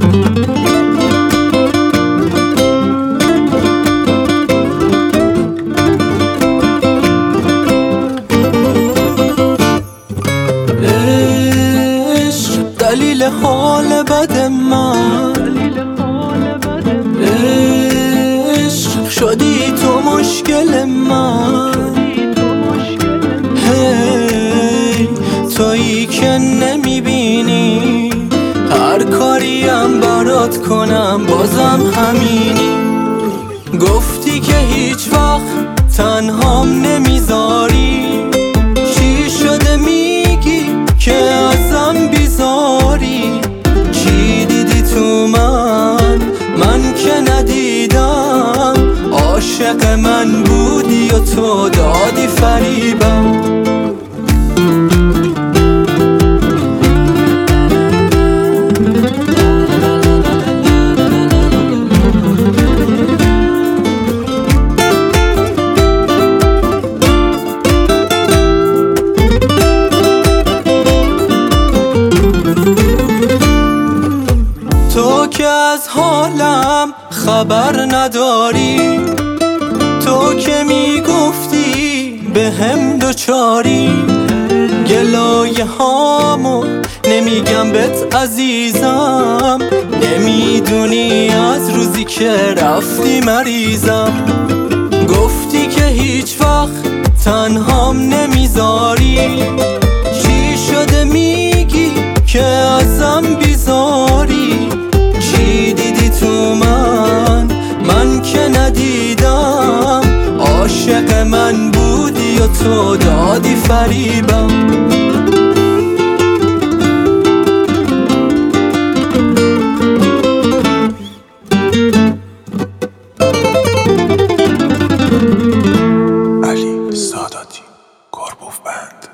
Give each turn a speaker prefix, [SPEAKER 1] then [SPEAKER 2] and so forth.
[SPEAKER 1] دلیل حال بد من، عشق شدی تو مشکل من. هی تویی که نمیبینی، هر کاریم برات کنم بازم همینی. گفتی که هیچ وقت تنهام نمیذاری، چی شده میگی که ازم بیزاری؟ چی دیدی تو من که ندیدم؟ عاشق من بودی و تو دادی فریبم. تو که از حالم خبر نداری، تو که میگفتی به هم دوچاری. گلایه هامو نمیگم بهت عزیزم، نمیدونی از روزی که رفتی مریضم. گفتی که هیچ وقت تنهام نمیذاری، چی شده میگی که ازم بیزاری؟ چی دیدی تو من که ندیدم؟ عاشق من بودی و تو دادی فریبم.
[SPEAKER 2] علی ساداتی، گربوف بند.